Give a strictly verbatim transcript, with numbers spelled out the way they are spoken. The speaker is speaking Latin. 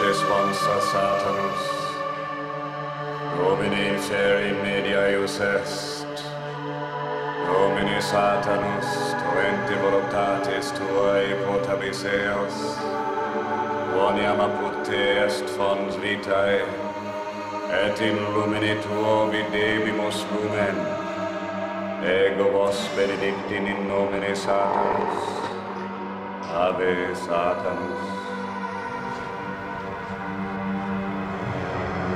responsa Satanus, Domini feri media eius est, Domini Satanus, tuenti voluntatis tuae potabis eos, quoniam apud te est fons vitae, et in lumine tuo videbimus lumen, ego vos benedictin in nomine Satanus, Ave Satanus.